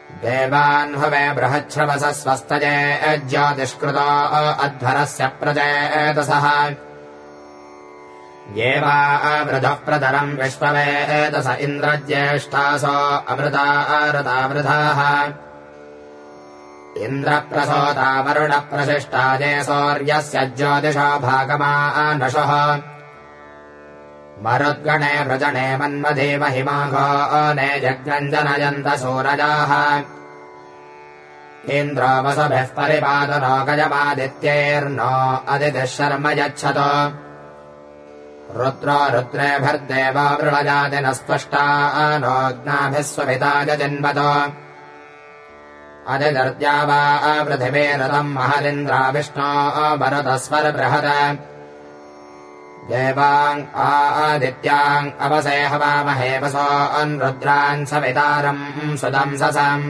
देवान् हुवे बृहच्छ्रवसः स्वस्तये ज्योतिष्कृतो अध्वरस्य प्रजेतसः ये वा वृधः प्रतरम् विश्ववेतस इन्द्रज्येष्ठासो अमृता ऋतावृधाः इन्द्रप्रसोता वरुणप्रशिष्टाजे सौर्यस्य ज्योतिषो भागमानशः मरुद्गणे व्रजने मन्मधे महिमाघो ने जग्रञ्जनयन्त सूरजाः इन्द्रो वसुभिः परिपादनो गजमादित्यैर्नो अदितिः शर्म यच्छतो रुद्रो रुद्रेभिर्देवा वृणजातिनस्त्वष्टा नोऽग्नाभिः स्वपिता जजिन्वतो अदितिर्द्या वा पृथिवीरतम् महदिन्द्रा विष्णो मरुतस्वर्बृहत् देवान् आदित्यान् अवसे हवामहे वसो अन्रुद्रान् सवितारम् सुदंससम्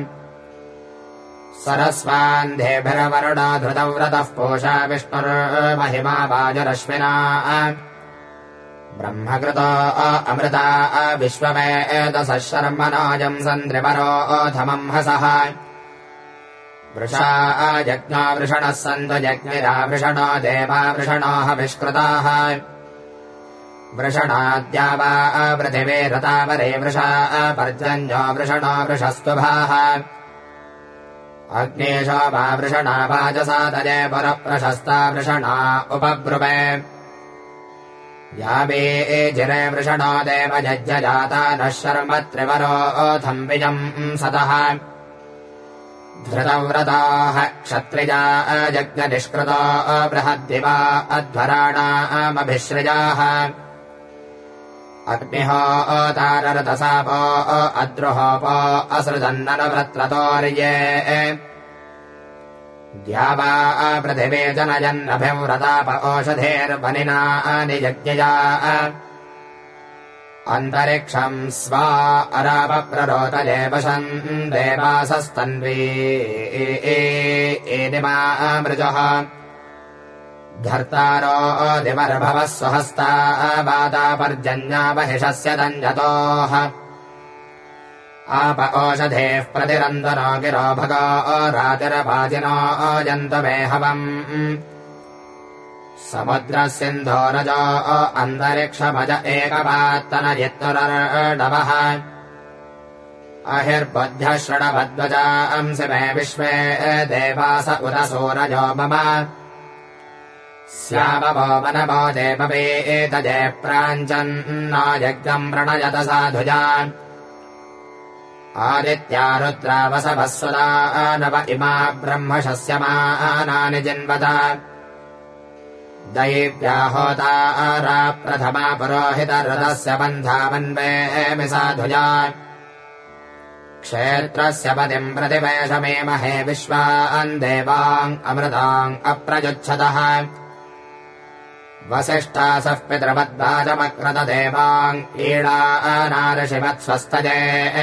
सरस्वान् देभिर्वरुणो धृतव्रतः पूषा विष्णुर्महिमा वाजुरश्विना ब्रह्मकृतो अमृता विश्ववेदसः शर्मनाजम् सन्द्रिवरोऽधमम् हसः वृषा यज्ञो वृषणः सन्तु यज्ञिरा वृषणो देवा वृषणो हविष्कृताः वृषणाद्या वा पृथिवी रतावरे वृषा पर्जन्यो वृषणो वृषस्तुभाः अग्नेशो वा वृषणा वाजसा तजे पुरप्रशस्ता वृषणा उपब्रुवे यावे जिरे वृषणो देवयज्ञजाता नः शर्म त्रिवरोऽथम् विजम् सतः धृतव्रताः क्षत्रिजा यज्ञनिष्कृतो बृहद्दिवा अध्वराणामभिसृजाः अग्निहोताररतसापो अद्रुहोपो असृजन्ननव्रत्रतोर्ये द्यावा पृथिवी जनयन्नभिव्रताप ओषधेर्वनिनानि यज्ञया अन्तरिक्षम् स्वा अरापप्ररोतये वशन् देवासस्तन्वी एनिमामृजः धर्तारो दिवर्भवः स्वहस्ता वातापर्जन्या महिषस्य दञ्जतोः आप ओषधेः प्रतिरन्दनो गिरो भगो रातिरपाजिनो जन्तुमे हवम् समुद्रसिन्धोरजो अन्तरिक्षमज एकपात्तनयित्नुरर्णवः अहिर्बुद्ध्यः शृणवद्वजांसि मे विश्वे देवास उरसूरजो मम स्यामवो मनवो देववेतजे प्राञ्चन्नो यज्ञम् प्रणयत साधुजा आदित्या रुद्रा वसवः सुदा नव इमा ब्रह्मशस्यमानानि जिन्वत दैव्या होतारा प्रथमा पुरोहितरथस्य बन्धामन्वेमि साधुजा क्षेत्रस्य पतिम् प्रतिवेशमेमहे विश्वान् देवान् अमृतान् अप्रयुच्छतः वसिष्ठासः पितृवद्वाजमक्रत देवान् ईडानार्षिवत्स्वस्तजे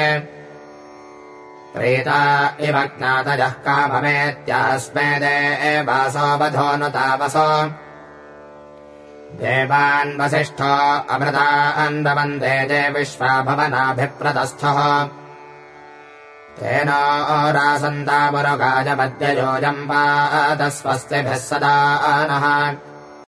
प्रीता इव ज्ञातजः काममेत्यास्मे देवासो वधोनुतावसो देवान् वसिष्ठो अमृतान् वन्दे जे विश्वा भवनाभिप्रतस्थः तेन रासन्तामुरुगाजमद्ययोजम् पात स्वस्तिभिः सदा नः